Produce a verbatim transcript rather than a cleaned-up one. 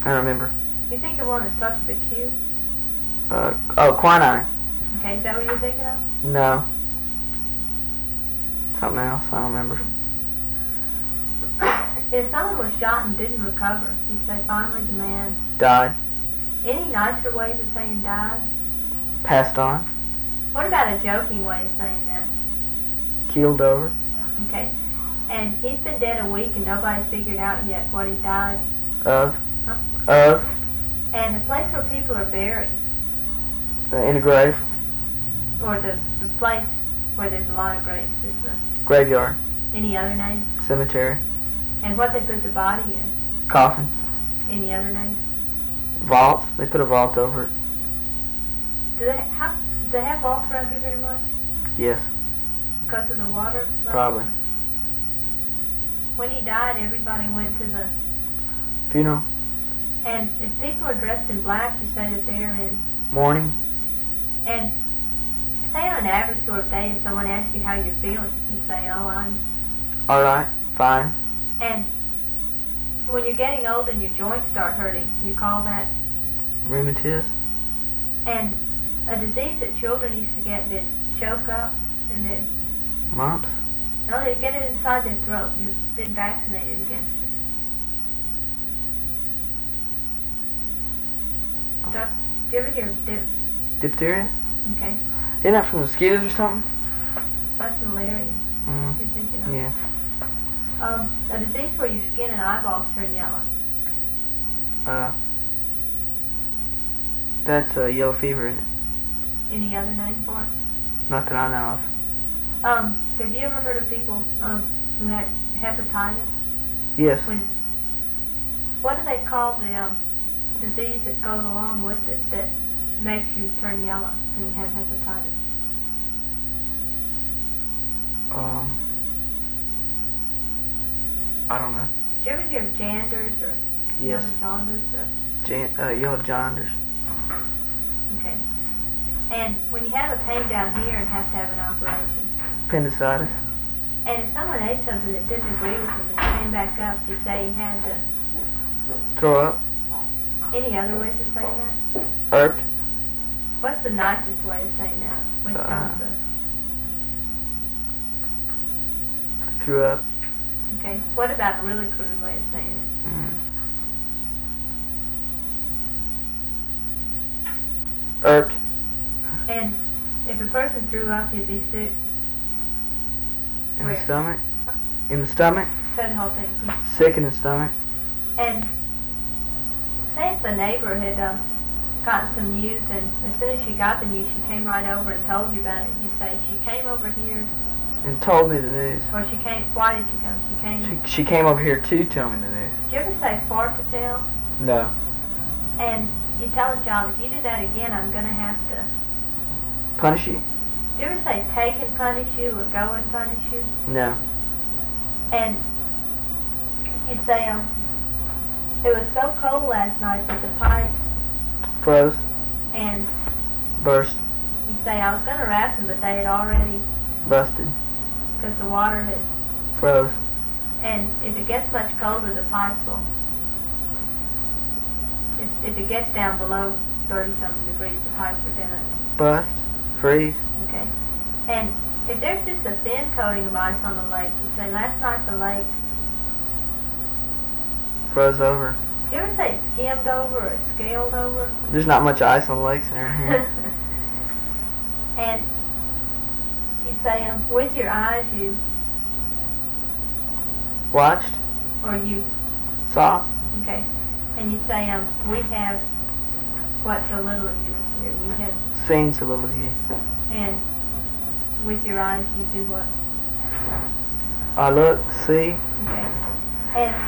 I remember. You think of one that starts with a Q? Uh, oh, quinine. Okay, is that what you're thinking of? No. Something else, I don't remember. If someone was shot and didn't recover, you'd say finally the man... Died. Any nicer ways of saying died? Passed on. What about a joking way of saying that? Keeled over. Okay. And he's been dead a week and nobody's figured out yet what he died Of. Huh? Of. And the place where people are buried, Uh, in a grave. or the, the place where there's a lot of graves, is the... Graveyard. Any other names? Cemetery. And what they put the body in? Coffin. Any other names? Vault. They put a vault over it. Do they how do they have vaults around here very much? Yes. Because of the water? level? Probably. When he died, everybody went to the... Funeral. And if people are dressed in black, you say that they're in... Morning. And say on an average sort of day, if someone asks you how you're feeling, you say, oh, I'm... Alright. Fine. And when you're getting old and your joints start hurting, you call that... Rheumatism. And a disease that children used to get, they'd choke up and then... Mumps. No, they'd get it inside their throat. You've been vaccinated against it. Doc, do you ever hear of dip? Diphtheria? Okay. Isn't that from mosquitoes or something? That's malaria. Mm. You're thinking of. Yeah. Um, a disease where your skin and eyeballs turn yellow. Uh. That's uh, yellow fever, isn't it? Any other name for it? Not that I know of. Um, have you ever heard of people um, who had hepatitis? Yes. When, what do they call the um, disease that goes along with it that makes you turn yellow when you have hepatitis? Um. I don't know. Did you ever hear of janders or Yes. yellow jaundice? Or, Jan- uh, yellow jaundice. okay. And when you have a pain down here and have to have an operation, Appendicitis. and if someone ate something that didn't agree with them and came back up, you say you had to... Throw up. Any other ways of saying that? Irked. What's the nicest way of saying that? Which Uh, sounds the... Threw up. Okay. What about a really crude way of saying it? Mm. Irked. And if a person threw up, he'd be sick. In Where? the stomach. Huh? In the stomach. Said the whole thing. He- Sick in the stomach. And say if the neighbor had um, gotten some news, and as soon as she got the news, she came right over and told you about it. You'd say, she came over here, And told me the news. or she came, why did she come? She came, She, she came over here to tell me the news. did you ever say fart to tell? No. And you tell a child, if you do that again, I'm going to have to. Punish you? Do you ever say take and punish you, or go and punish you? No. And you'd say, um, it was so cold last night that the pipes, Froze. and Burst. you'd say, I was going to wrap them, but they had already, Busted. because the water had, Froze. and if it gets much colder, the pipes will, if, if it gets down below thirty-something degrees, the pipes are going to, Bust. Freeze. okay. And if there's just a thin coating of ice on the lake, you say, last night the lake, Froze over. do you ever say it skimmed over or it scaled over? There's not much ice on lakes around here. And you'd say, um, with your eyes, you, Watched. or you, Saw. okay. And you'd say, um, we have what so little of you is here. We have, Seen so little of you. and with your eyes, you do what? I look, see. Okay. And